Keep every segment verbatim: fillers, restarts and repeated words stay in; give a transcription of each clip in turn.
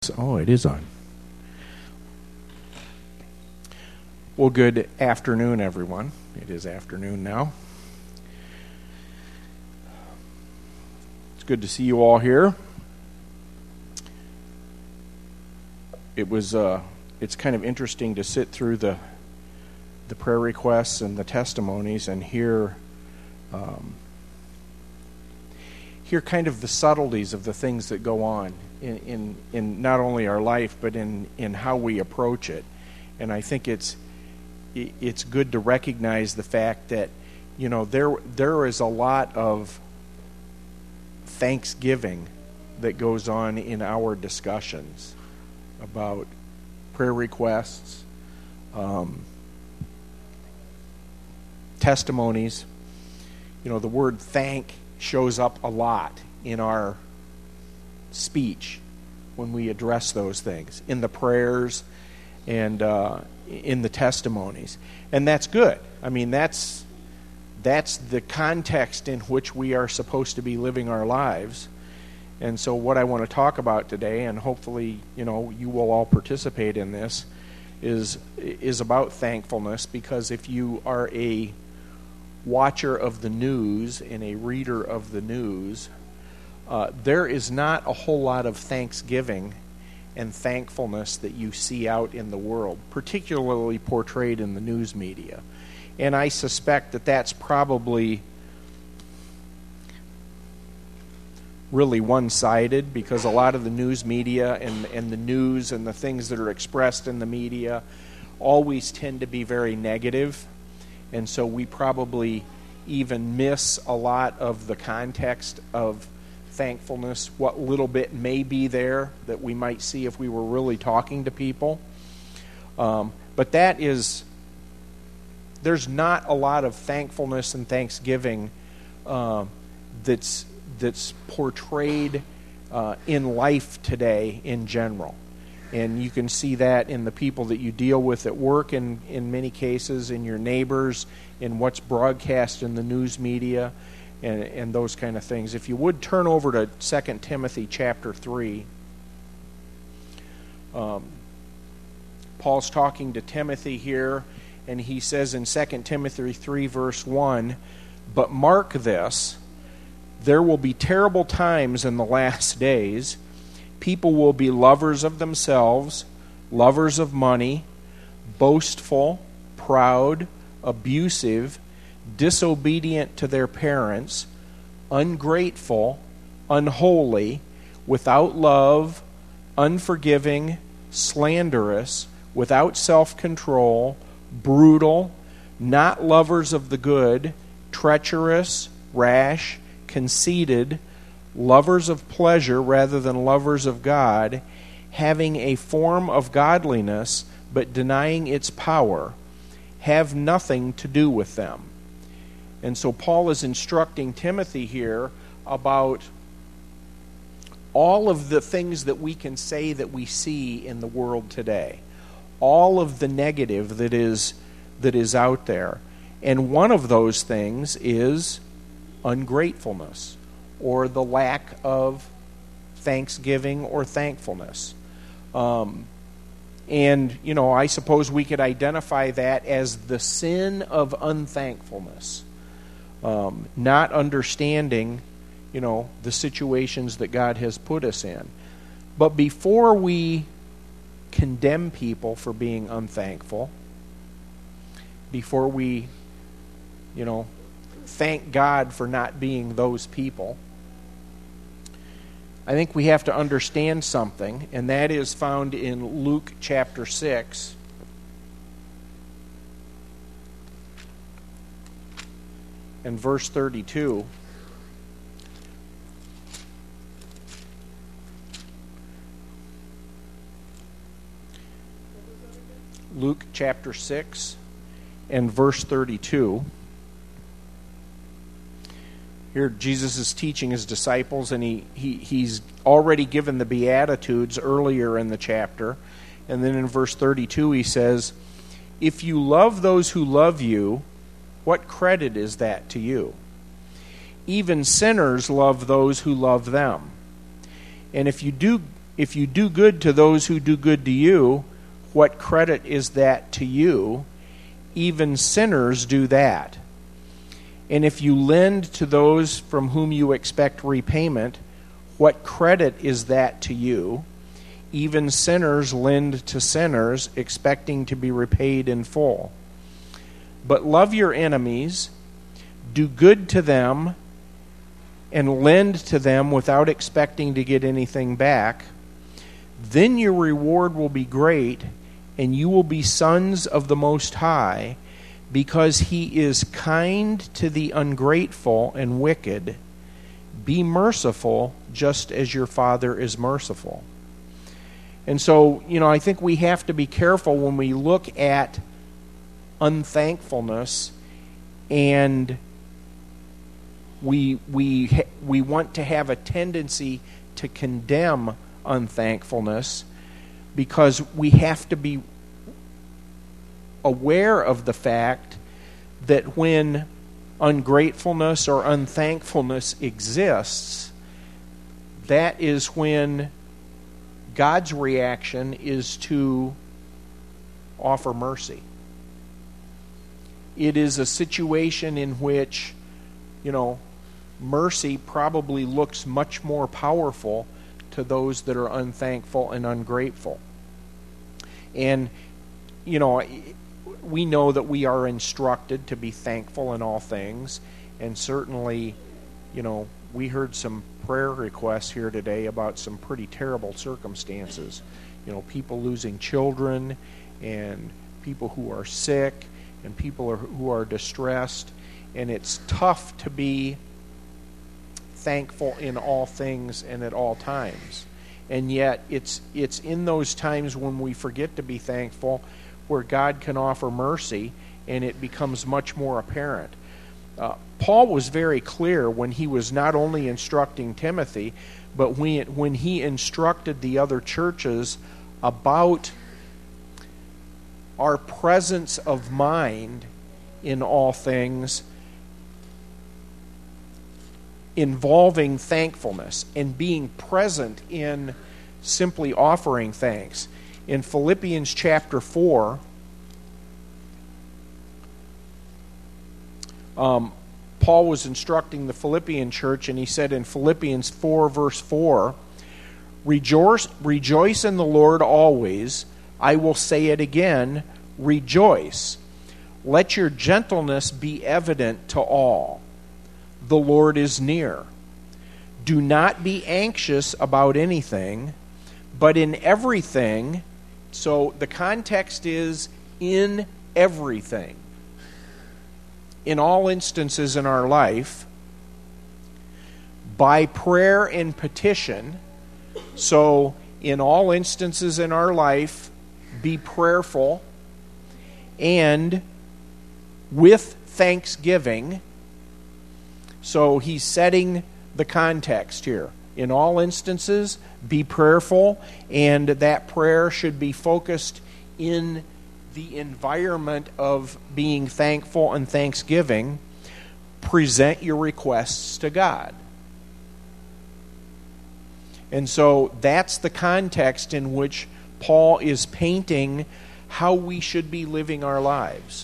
Oh, it is on. Well, good afternoon, everyone. It is afternoon now. It's good to see you all here. It was. Uh, it's kind of interesting to sit through the the prayer requests and the testimonies and hear um, hear kind of the subtleties of the things that go on in, in, in not only our life, but in, in how we approach it. And I think it's it's good to recognize the fact that, you know, there there is a lot of thanksgiving that goes on in our discussions about prayer requests, um, testimonies. You know, the word thank shows up a lot in our speech when we address those things, in the prayers and uh, in the testimonies. And that's good. I mean, that's that's the context in which we are supposed to be living our lives. And so what I want to talk about today, and hopefully, you know, you will all participate in this, is is about thankfulness, because if you are a watcher of the news and a reader of the news, uh, there is not a whole lot of thanksgiving and thankfulness that you see out in the world, particularly portrayed in the news media. And I suspect that that's probably really one-sided, because a lot of the news media and, and the news and the things that are expressed in the media always tend to be very negative. And so we probably even miss a lot of the context of thankfulness, what little bit may be there that we might see if we were really talking to people. Um, but that is, there's not a lot of thankfulness and thanksgiving uh, that's that's portrayed uh, in life today in general. And you can see that in the people that you deal with at work, in, in many cases, in your neighbors, in what's broadcast in the news media, and, and those kind of things. If you would turn over to Second Timothy chapter three. Um, Paul's talking to Timothy here, and he says in Second Timothy three, verse one, "But mark this, there will be terrible times in the last days. People will be lovers of themselves, lovers of money, boastful, proud, abusive, disobedient to their parents, ungrateful, unholy, without love, unforgiving, slanderous, without self-control, brutal, not lovers of the good, treacherous, rash, conceited, lovers of pleasure rather than lovers of God, having a form of godliness but denying its power. Have nothing to do with them." And so Paul is instructing Timothy here about all of the things that we can say that we see in the world today, all of the negative that is that is out there. And one of those things is ungratefulness, or the lack of thanksgiving or thankfulness. Um, and, you know, I suppose we could identify that as the sin of unthankfulness. Um, not understanding, you know, the situations that God has put us in. But before we condemn people for being unthankful, before we, you know, thank God for not being those people, I think we have to understand something, and that is found in Luke chapter six. And verse thirty-two. Luke chapter six and verse thirty-two. Here Jesus is teaching his disciples, and he, he he's already given the Beatitudes earlier in the chapter. And then in verse thirty-two he says, "If you love those who love you, what credit is that to you? Even sinners love those who love them. And if you do if you do good to those who do good to you, what credit is that to you? Even sinners do that. And if you lend to those from whom you expect repayment, what credit is that to you? Even sinners lend to sinners, expecting to be repaid in full. But love your enemies, do good to them, and lend to them without expecting to get anything back. Then your reward will be great, and you will be sons of the Most High, because He is kind to the ungrateful and wicked. Be merciful, just as your Father is merciful. And so, you know, I think we have to be careful when we look at unthankfulness, and we we we want to have a tendency to condemn unthankfulness, because we have to be aware of the fact that when ungratefulness or unthankfulness exists, that is when God's reaction is to offer mercy. It is a situation in which, you know, mercy probably looks much more powerful to those that are unthankful and ungrateful. And, you know, we know that we are instructed to be thankful in all things, and certainly, you know, we heard some prayer requests here today about some pretty terrible circumstances. You know, people losing children, and people who are sick, and people are, who are distressed. And it's tough to be thankful in all things and at all times. And yet, it's it's in those times when we forget to be thankful where God can offer mercy, and it becomes much more apparent. Uh, Paul was very clear when he was not only instructing Timothy, but when, when he instructed the other churches about our presence of mind in all things involving thankfulness and being present in simply offering thanks. In Philippians chapter four, um, Paul was instructing the Philippian church, and he said in Philippians four, verse four, Rejoice, rejoice in the Lord always. I will say it again, rejoice. Let your gentleness be evident to all. The Lord is near. Do not be anxious about anything, but in everything, so the context is in everything. In all instances in our life, by prayer and petition, so in all instances in our life, be prayerful, and with thanksgiving. So he's setting the context here. In all instances, be prayerful, and that prayer should be focused in the environment of being thankful and thanksgiving. Present your requests to God. And so that's the context in which Paul is painting how we should be living our lives.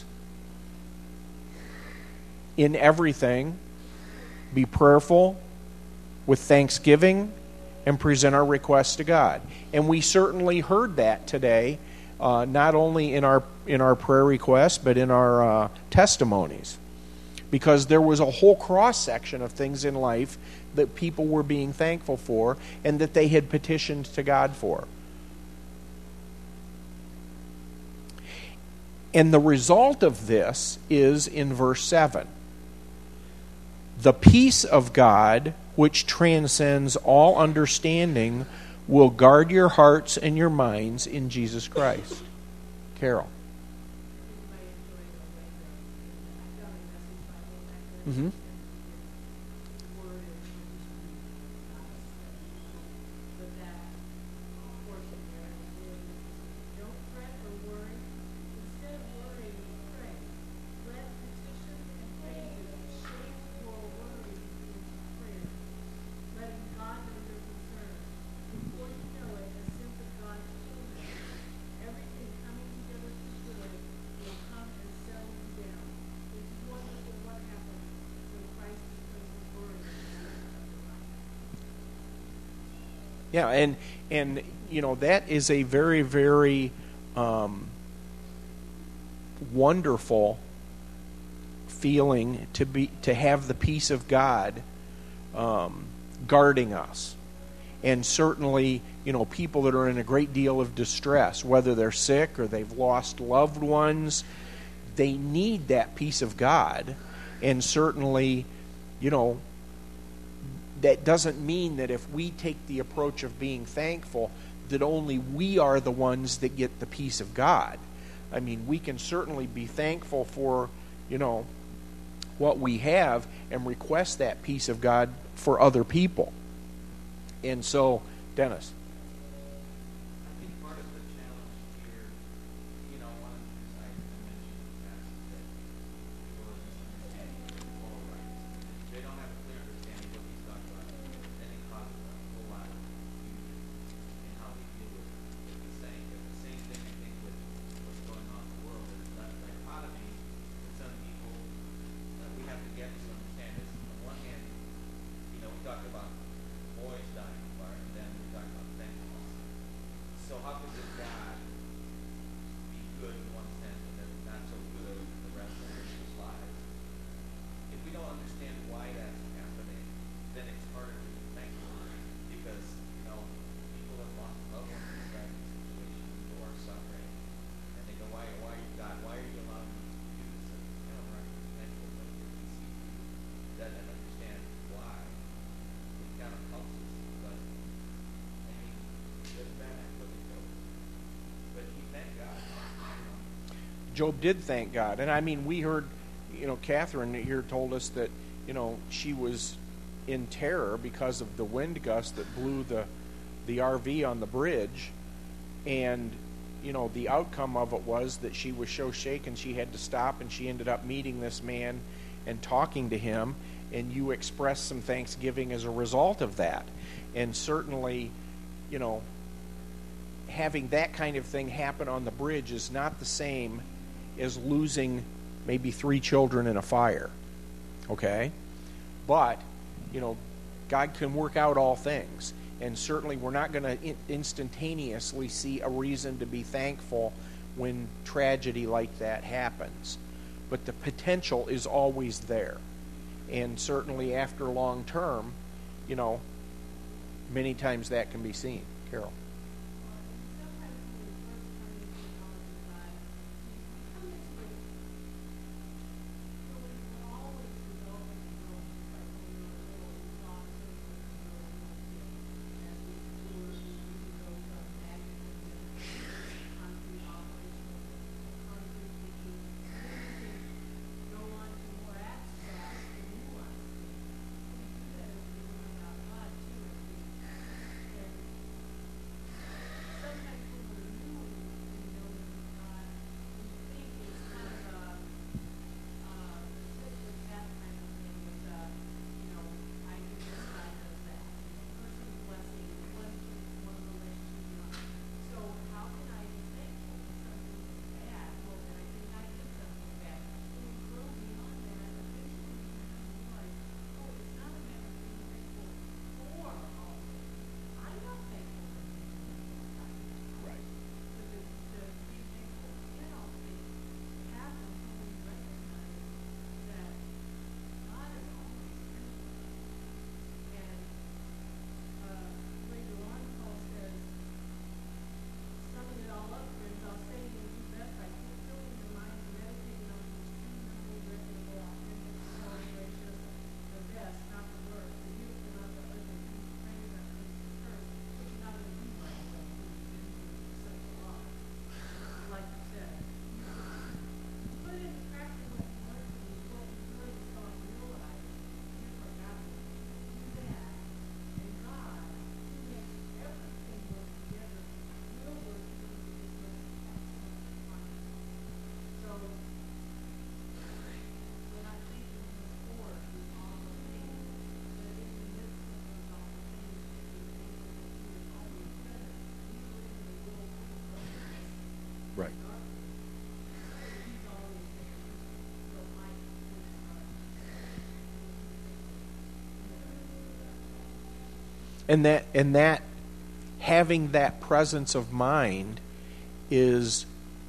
In everything, be prayerful with thanksgiving and present our requests to God. And we certainly heard that today, uh, not only in our in our prayer requests, but in our uh, testimonies. Because there was a whole cross-section of things in life that people were being thankful for and that they had petitioned to God for. And the result of this is in verse seven. The peace of God, which transcends all understanding, will guard your hearts and your minds in Jesus Christ. Carol. Mm-hmm. Yeah, and and you know that is a very very um, wonderful feeling to be to have the peace of God um, guarding us. And certainly, you know, people that are in a great deal of distress, whether they're sick or they've lost loved ones, they need that peace of God. And certainly, you know, that doesn't mean that if we take the approach of being thankful, that only we are the ones that get the peace of God. I mean, we can certainly be thankful for, you know, what we have and request that peace of God for other people. And so, Dennis. I think part of the challenge here, you know, one of the things I mentioned in the past is that people are misunderstanding moral rights. They don't have a clear understanding of what he's talking about, and it causes a whole lot of confusion in how we deal with what he's saying. But the same thing, I think, with what's going on in the world, there's that dichotomy that some people that we have to get to understand is, on one hand, you know, we talk about boys dying in the fire, and then we talk about thankfulness. So how could this God be good in one sense and then not so good in the rest of his lives? If we don't understand why that's happening, then it's harder to be thankful, because, you know, people have lost loved ones in tragic situations or are suffering, and they go, why, why are you God? Why are you allowing me to do this? And, you know, we're not thankful, but if we see that and understand why, it kind of helps us. But I mean, there's bad look at Job, but he thanked God. You know? Job did thank God. And I mean, we heard, you know, Catherine here told us that, you know, she was in terror because of the wind gust that blew the, the R V on the bridge. And, you know, the outcome of it was that she was so shaken she had to stop, and she ended up meeting this man and talking to him. And you expressed some thanksgiving as a result of that. And certainly, you know, having that kind of thing happen on the bridge is not the same as losing maybe three children in a fire. Okay? But, you know, God can work out all things. And certainly we're not going to in- instantaneously see a reason to be thankful when tragedy like that happens. But the potential is always there. And certainly after long term, you know, many times that can be seen. Carol. Right. And that and that having that presence of mind is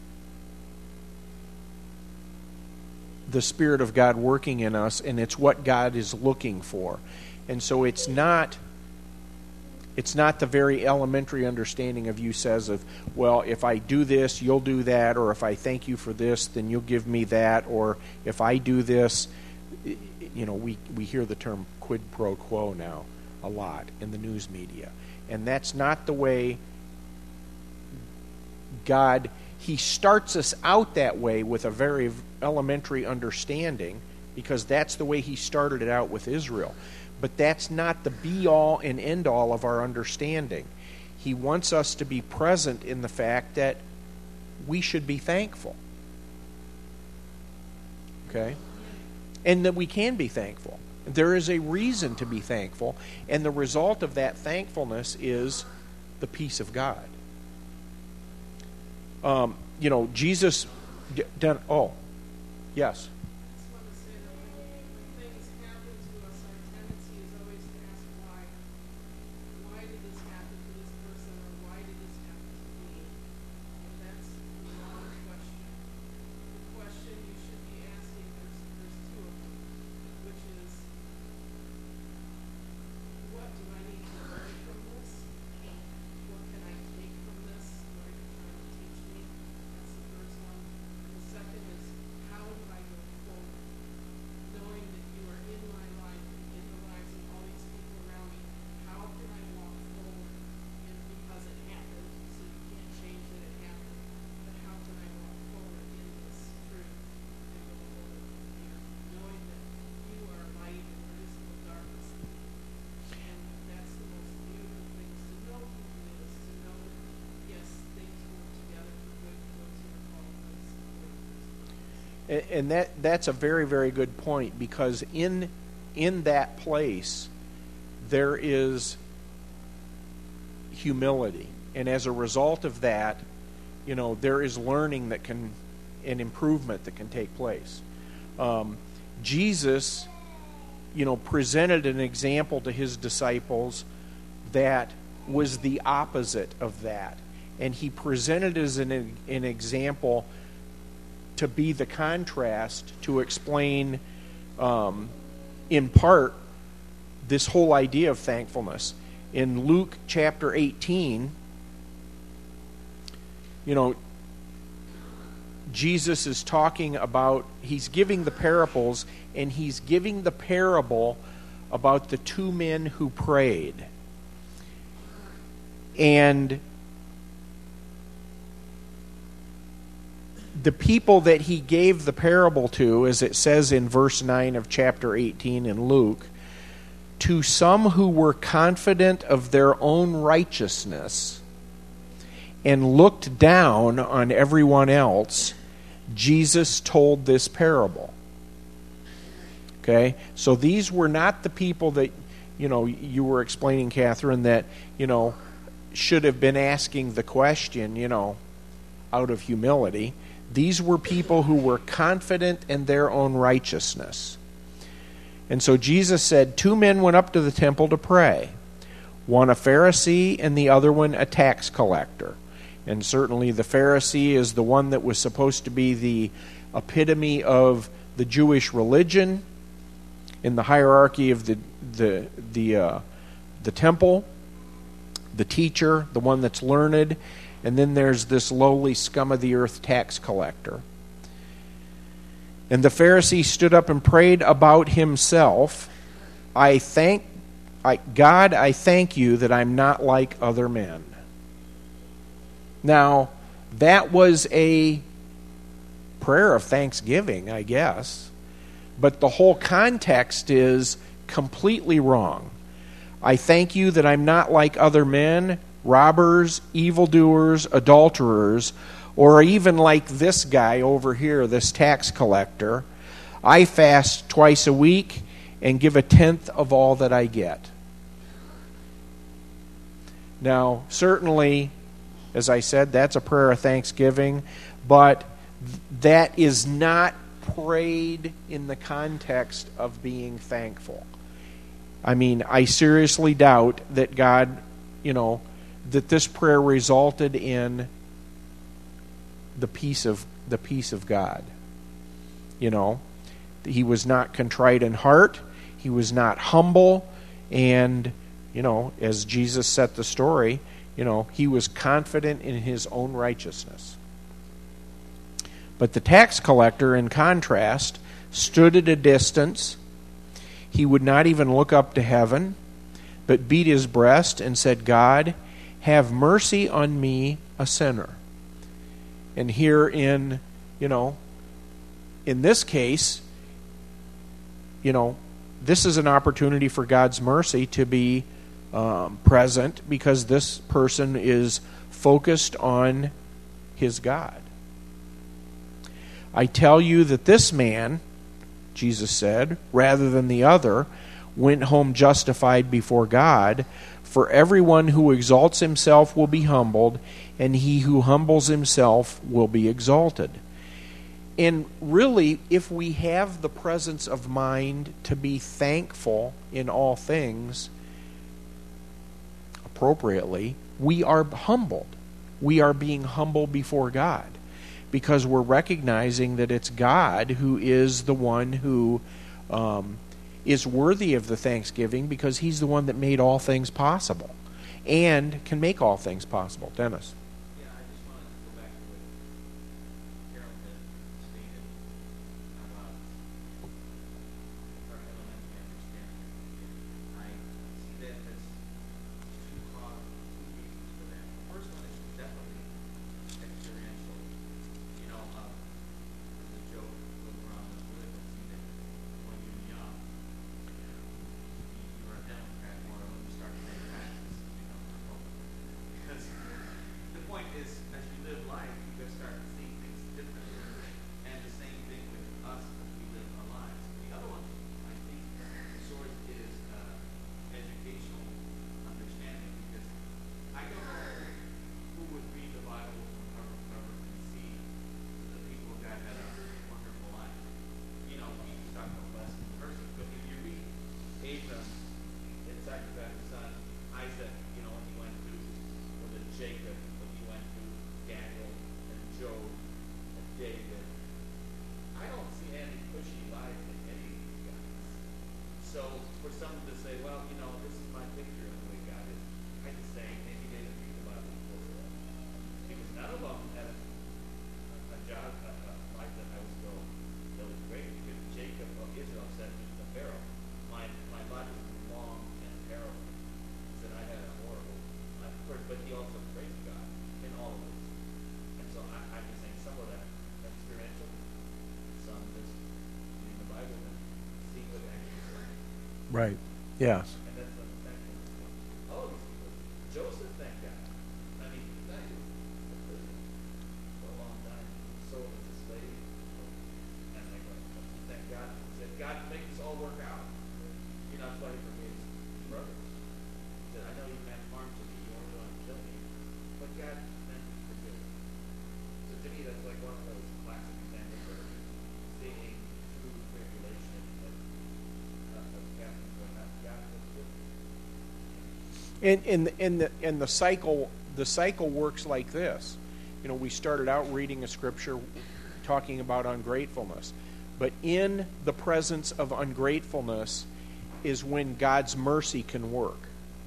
the Spirit of God working in us, and it's what God is looking for. And so it's not it's not the very elementary understanding of you says of, well, if I do this, you'll do that, or if I thank you for this, then you'll give me that, or if I do this, you know, we, we hear the term quid pro quo now a lot in the news media. And that's not the way God, He starts us out that way with a very elementary understanding, because that's the way He started it out with Israel. But that's not the be-all and end-all of our understanding. He wants us to be present in the fact that we should be thankful. Okay? And that we can be thankful. There is a reason to be thankful, and the result of that thankfulness is the peace of God. Um, you know, Jesus done. Oh, yes. And that that's a very, very good point, because in in that place there is humility. And as a result of that, you know, there is learning that can, and improvement that can take place. Um, Jesus, you know, presented an example to His disciples that was the opposite of that. And He presented as an, an example to be the contrast, to explain um, in part this whole idea of thankfulness. In Luke chapter eighteen, you know, Jesus is talking about, He's giving the parables, and He's giving the parable about the two men who prayed. And the people that He gave the parable to, as it says in verse nine of chapter eighteen in Luke, to some who were confident of their own righteousness and looked down on everyone else, Jesus told this parable. Okay? So these were not the people that, you know, you were explaining, Catherine, that, you know, should have been asking the question, you know, out of humility. These were people who were confident in their own righteousness. And so Jesus said, two men went up to the temple to pray, one a Pharisee and the other one a tax collector. And certainly the Pharisee is the one that was supposed to be the epitome of the Jewish religion in the hierarchy of the the the uh, the temple, the teacher, the one that's learned. And then there's this lowly scum of the earth tax collector. And the Pharisee stood up and prayed about himself, I thank I, God, I thank you that I'm not like other men. Now, that was a prayer of thanksgiving, I guess. But the whole context is completely wrong. I thank you that I'm not like other men, robbers, evildoers, adulterers, or even like this guy over here, this tax collector. I fast twice a week and give a tenth of all that I get. Now, certainly, as I said, that's a prayer of thanksgiving, but that is not prayed in the context of being thankful. I mean, I seriously doubt that God, you know, that this prayer resulted in the peace of the peace of God. You know, he was not contrite in heart, he was not humble, and you know, as Jesus set the story, you know, he was confident in his own righteousness. But the tax collector, in contrast, stood at a distance. He would not even look up to heaven, but beat his breast and said, God, have mercy on me, a sinner. And here in, you know, in this case, you know, this is an opportunity for God's mercy to be um, present, because this person is focused on his God. I tell you that this man, Jesus said, rather than the other, went home justified before God. For everyone who exalts himself will be humbled, and he who humbles himself will be exalted. And really, if we have the presence of mind to be thankful in all things appropriately, we are humbled. We are being humble before God, because we're recognizing that it's God who is the one who um, is worthy of the thanksgiving, because he's the one that made all things possible and can make all things possible. Dennis? Yeah, I just wanted to go back to what Carol had stated about our elementary understanding. I see that as two cause, two reasons for that. The first one is definitely experiential. You know, uh, there's a joke going around the political scene that when you were young, you were a Democrat, or when you started paying taxes, you know, because the point is, as you live life, you can start seeing things differently. And the same thing with us as we live our lives. The other one, I think, sort of is uh, educational understanding, because I don't know who would read the Bible from cover to cover and see that the people of God had a wonderful life. You know, he's talking about blessing the person, but if you read Abram and sacrificed his son Isaac, you know, when he went through, or the Jacob, when he went through Daniel and Job and David, I don't see any pushy life in any of these guys. So for someone to say, well, you know, this is my picture of the way God is, I just say maybe they didn't read the Bible before that. Because none of them had a, a job, a, a life that I was go, that was great. Because Jacob of Israel said to Pharaoh, my, my life is long and terrible. He said, I had a horrible life. Of course, but he also praised God in all of this. And so I, I'm just saying some of that experiential, some just reading the Bible and seeing what actually is like. Right. Yes. And that's the thankful. All of these people. Joseph, thank God. I mean, that is in prison for a long time. He was sold as a slave. And they go, thank God. He said, God, make this all work out. You know, that's why he forgave his brothers. He said, I know you meant harm to me. You weren't going to kill me. But God meant to forgive me. So to me, that's like one of those classic examples of seeing true tribulation of, uh, of Captain going out. God was with me. And and and the and the cycle the cycle works like this. You know, we started out reading a scripture talking about ungratefulness, but in the presence of ungratefulness is when God's mercy can work.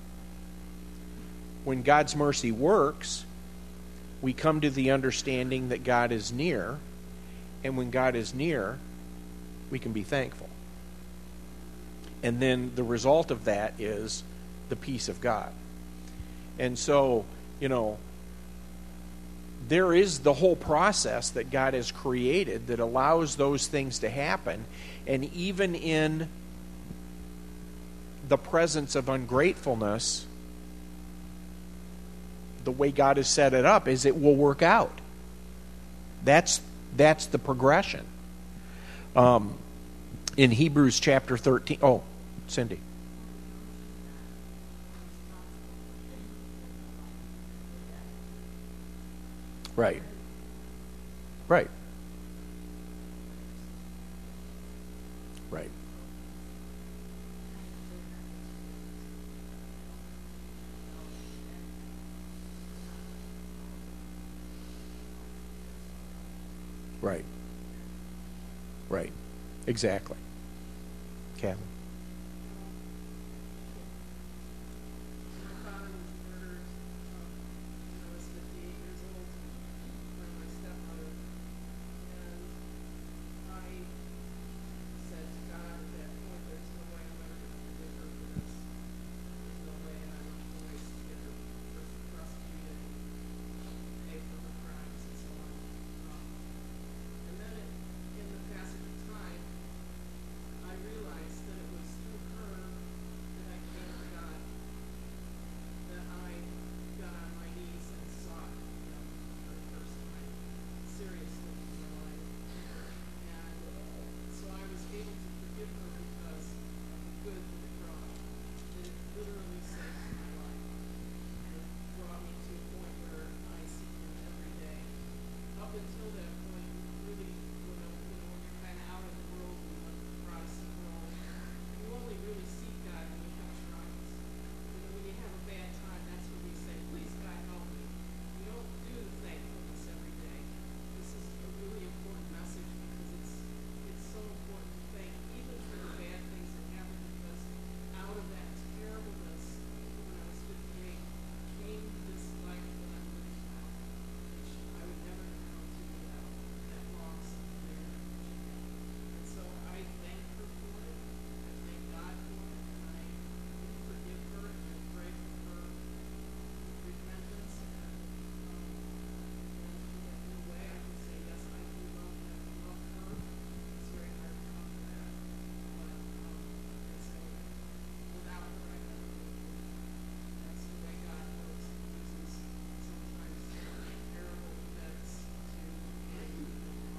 When God's mercy works, we come to the understanding that God is near, and when God is near, we can be thankful. And then the result of that is the peace of God. And so, you know, there is the whole process that God has created that allows those things to happen. And even in the presence of ungratefulness, the way God has set it up is it will work out. That's that's the progression. Um, in Hebrews chapter thirteen. Oh, Cindy. Right. Right. Right. Right. Right. Exactly. Kevin. My father was murdered um, when I was fifty-eight years old by my stepmother. And I said to God at that point, there's no way I'm ever going to forgive her for this. There's no way, and I don't know ways to get her prosecuted and pay for her crimes and so on. Um, and then it, in the passage of time, I realized that it was through her that I came to God, that I got on my knees and sought Him for the first time, seriously in my life. And so I was able to forgive her because of the good that it brought. That it literally saved my life. And it brought me to a point where I seek Him every day. Up until that point, really, when, I, you know, when you're kind of out in the world, in the Protestant world, you only really seek God when you have trials. You know, when you have a bad time, that's when you say, please, God, help me. You don't do the thankfulness every day. This is a really important message because it's it's so important to thank even for the bad things that happen, because out of that terribleness, when I was fifty-eight, came this life that I'm living now, which I would never have come to without that loss of marriage. And so I thank her for it. I thank God for it, and I forgive her, and I pray for her repentance. And, um, and in a way, I can say, yes, I do love him. I love her. It's very hard to come to that. But um, I say, without her, I never would have been. That's the way God works. He uses sometimes terrible events to bring you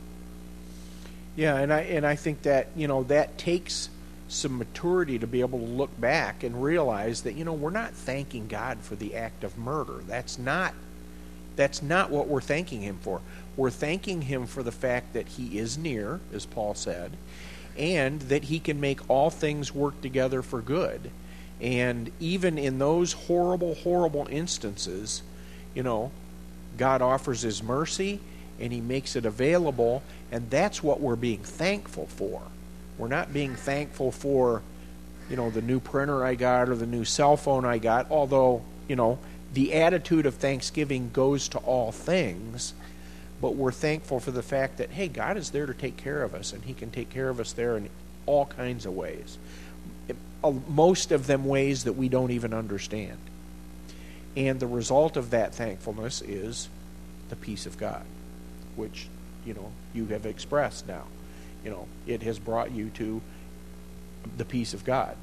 along. Yeah, and I and I think that, you know, that takes some maturity to be able to look back and realize that, you know, we're not thanking God for the act of murder. That's not that's not what we're thanking him for. We're thanking him for the fact that he is near, as Paul said, and that he can make all things work together for good. And even in those horrible, horrible instances, you know, God offers his mercy and he makes it available, and that's what we're being thankful for. We're not being thankful for, you know, the new printer I got or the new cell phone I got, although, you know, the attitude of thanksgiving goes to all things, but we're thankful for the fact that, hey, God is there to take care of us, and he can take care of us there in all kinds of ways. Most of them ways that we don't even understand. And the result of that thankfulness is the peace of God, which, you know, you have expressed now. You know, it has brought you to the peace of God.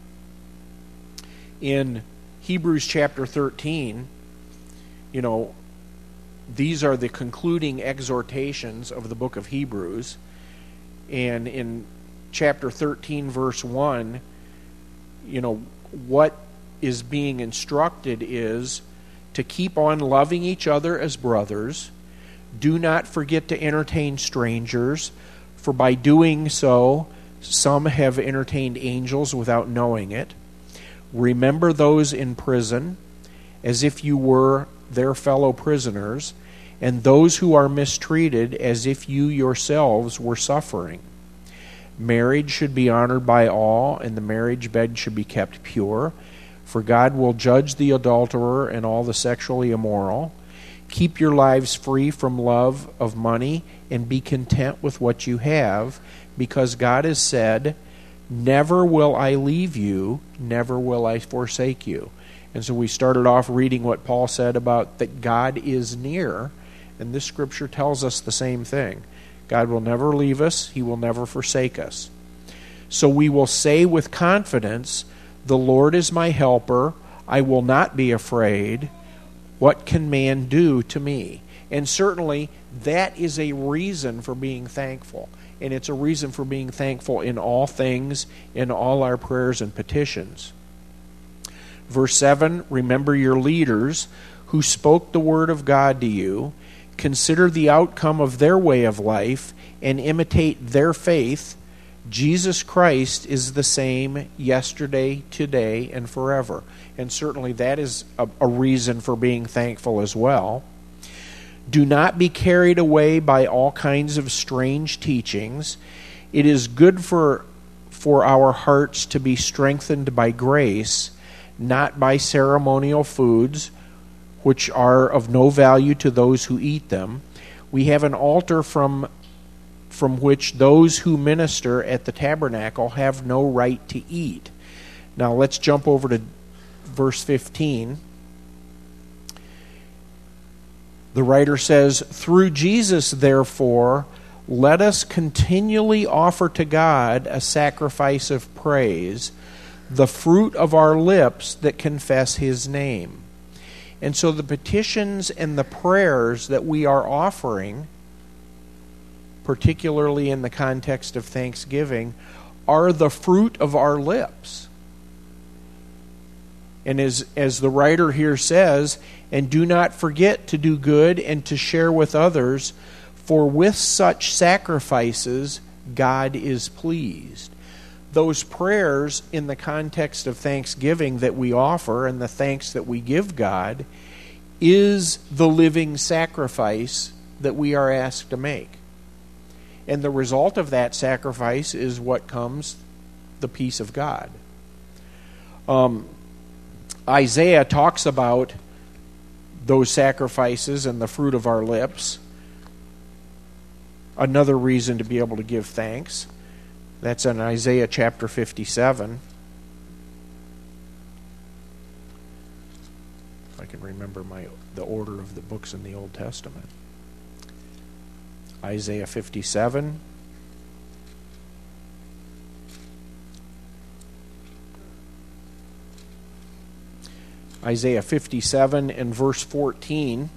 In Hebrews chapter thirteen, you know, these are the concluding exhortations of the book of Hebrews. And in chapter thirteen, verse one, you know, what is being instructed is to keep on loving each other as brothers. Do not forget to entertain strangers, for by doing so, some have entertained angels without knowing it. Remember those in prison, as if you were their fellow prisoners, and those who are mistreated, as if you yourselves were suffering. Marriage should be honored by all, and the marriage bed should be kept pure, for God will judge the adulterer and all the sexually immoral. Keep your lives free from love of money, and be content with what you have, because God has said, never will I leave you, never will I forsake you. And so we started off reading what Paul said about that God is near, and this scripture tells us the same thing. God will never leave us, he will never forsake us. So we will say with confidence, the Lord is my helper, I will not be afraid. What can man do to me? And certainly that is a reason for being thankful. And it's a reason for being thankful in all things, in all our prayers and petitions. Verse seven, remember your leaders who spoke the word of God to you. Consider the outcome of their way of life and imitate their faith. Jesus Christ is the same yesterday, today, and forever. And certainly that is a, a reason for being thankful as well. Do not be carried away by all kinds of strange teachings. It is good for, for our hearts to be strengthened by grace, not by ceremonial foods, which are of no value to those who eat them. We have an altar from, from which those who minister at the tabernacle have no right to eat. Now let's jump over to verse fifteen. The writer says, "Through Jesus, therefore, let us continually offer to God a sacrifice of praise, the fruit of our lips that confess His name." And so the petitions and the prayers that we are offering, particularly in the context of thanksgiving, are the fruit of our lips. And as, as the writer here says, "And do not forget to do good and to share with others, for with such sacrifices God is pleased." Those prayers in the context of thanksgiving that we offer and the thanks that we give God is the living sacrifice that we are asked to make. And the result of that sacrifice is what comes, the peace of God. Um, Isaiah talks about those sacrifices and the fruit of our lips. Another reason to be able to give thanks. That's in Isaiah chapter fifty-seven. If I can remember my the order of the books in the Old Testament. Isaiah fifty-seven. Isaiah fifty-seven and verse fourteen.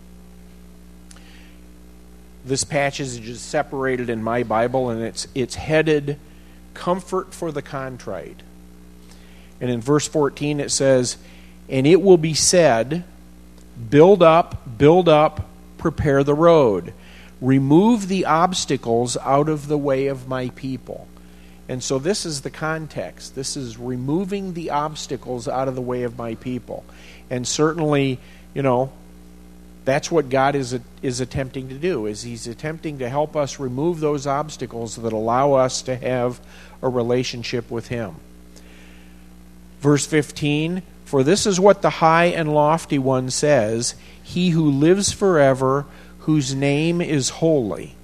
This passage is separated in my Bible, and it's it's headed "Comfort for the Contrite." And in verse fourteen it says, "And it will be said, build up, build up, prepare the road. Remove the obstacles out of the way of my people." And so this is the context. This is removing the obstacles out of the way of my people. And certainly, you know, that's what God is is attempting to do, is He's attempting to help us remove those obstacles that allow us to have a relationship with Him. Verse fifteen, "For this is what the high and lofty one says, He who lives forever, whose name is holy.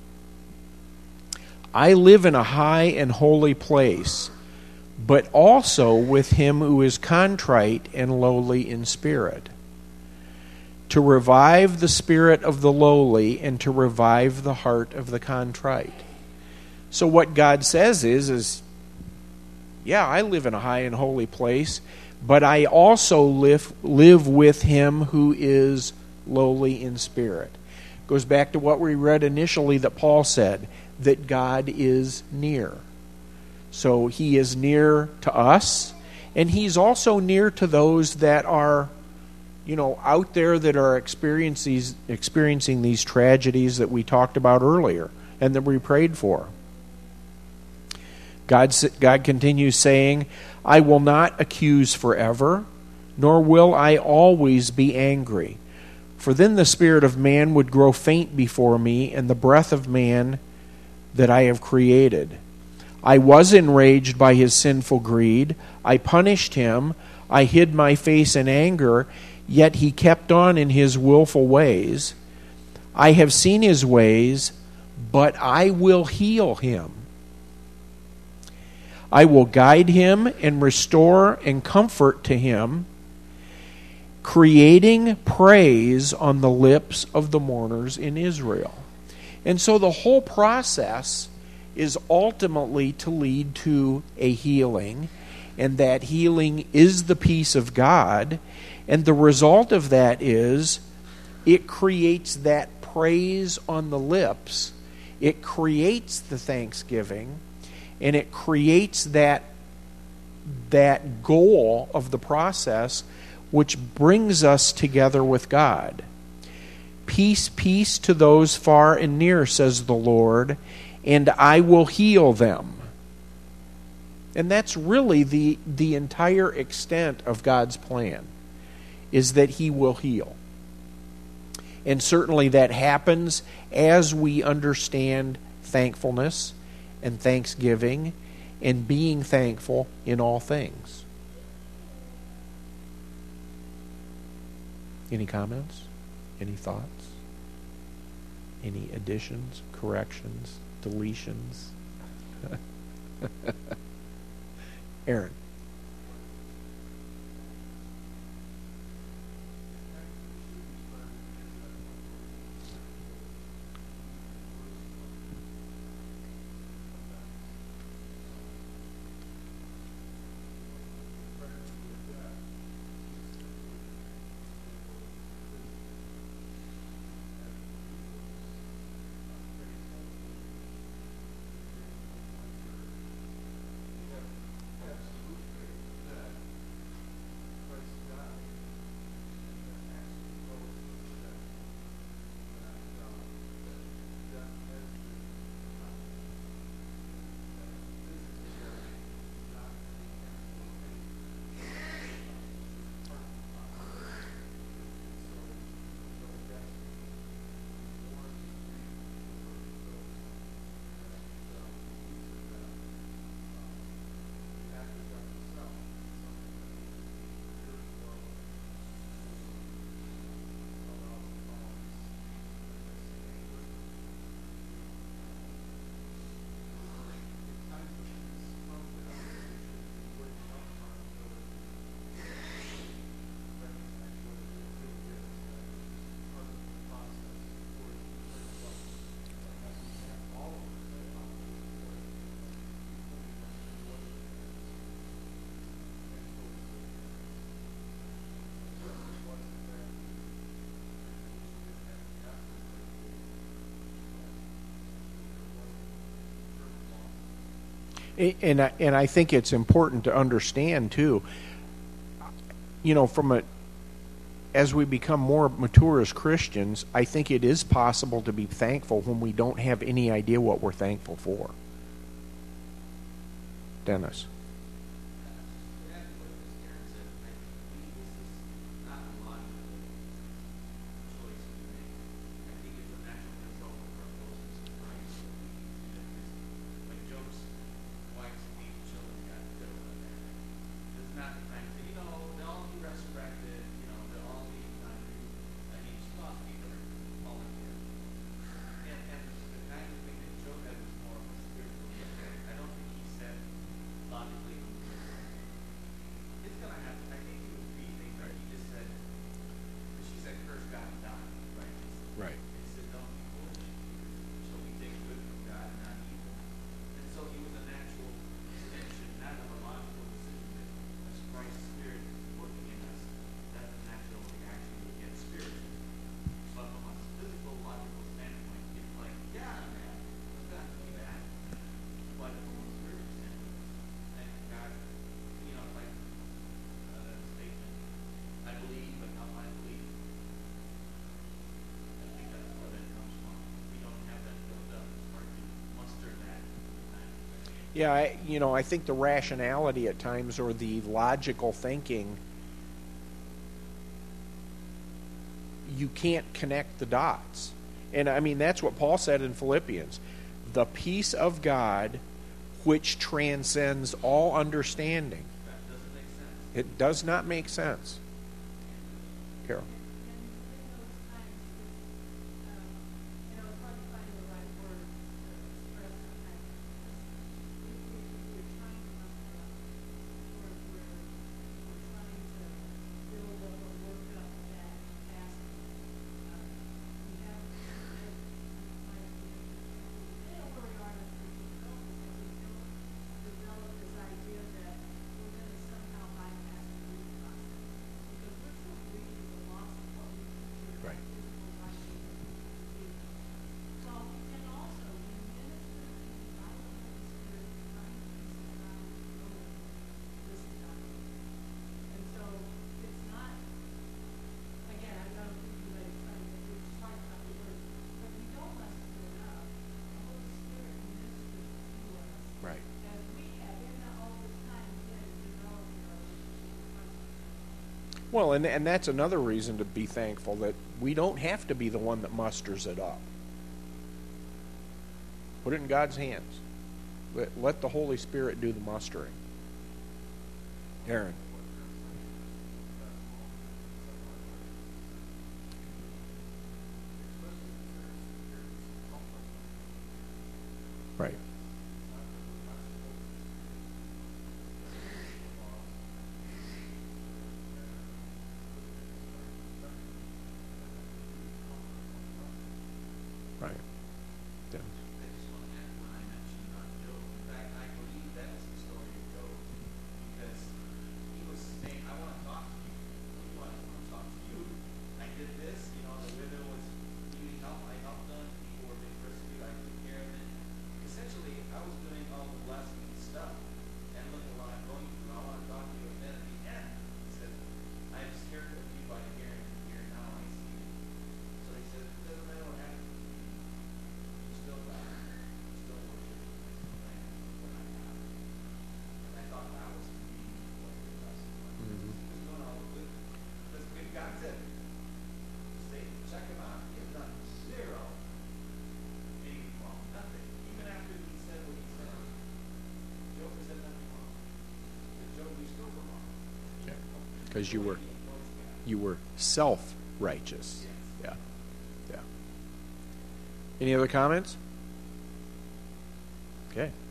I live in a high and holy place, but also with him who is contrite and lowly in spirit, to revive the spirit of the lowly and to revive the heart of the contrite." So what God says is, is, yeah, I live in a high and holy place, but I also live, live with him who is lowly in spirit. Goes back to what we read initially that Paul said, that God is near. So He is near to us, and He's also near to those that are, you know, out there that are experiencing these, experiencing these tragedies that we talked about earlier and that we prayed for. God, God continues saying, "I will not accuse forever, nor will I always be angry. For then the spirit of man would grow faint before me, and the breath of man that I have created. I was enraged by his sinful greed. I punished him. I hid my face in anger, yet he kept on in his willful ways. I have seen his ways, but I will heal him. I will guide him and restore and comfort to him, creating praise on the lips of the mourners in Israel." And so the whole process is ultimately to lead to a healing, and that healing is the peace of God, and the result of that is it creates that praise on the lips, it creates the thanksgiving, and it creates that that goal of the process, which brings us together with God. "Peace, peace to those far and near, says the Lord, and I will heal them." And that's really the, the entire extent of God's plan, is that He will heal. And certainly that happens as we understand thankfulness and thanksgiving and being thankful in all things. Any comments? Any thoughts? Any additions, corrections, deletions? Aaron. And I, and I think it's important to understand too, you know, from a, as we become more mature as Christians, I think it is possible to be thankful when we don't have any idea what we're thankful for. Dennis. Right. Yeah, I, you know, I think the rationality at times or the logical thinking, you can't connect the dots. And I mean, that's what Paul said in Philippians. The peace of God which transcends all understanding. That doesn't make sense. It does not make sense. Carol. Well, and, and that's another reason to be thankful that we don't have to be the one that musters it up. Put it in God's hands. Let, let the Holy Spirit do the mustering. Aaron. Right. Right. Yeah. I just want to add when I mentioned about Job. In fact, I believe that was the story of Job because he was saying, "I want to talk to you. What do you want? I want to talk to you. I did this. You know, the widow was needing help. I helped them. People were being persecuted. I took care of it. Essentially, I was doing all the blessing stuff. And look at what I'm going through. I want to talk to you." And then at the end, he said, "I am scared of you by hearing. Here now I see you." So he said, "It doesn't matter what happens. You still God. You still worship. You still thank what I got." And I thought that was to me what the blessing was. Mhm. He was doing all the good. Because when God said, "Say, check him out. He has done zero anything wrong. Nothing. Even after he said what he said, Job has said nothing wrong. But Job, we still were wrong. Yeah. Because you were He knows God. you were self-righteous. Yeah. Yeah. Any other comments? Okay.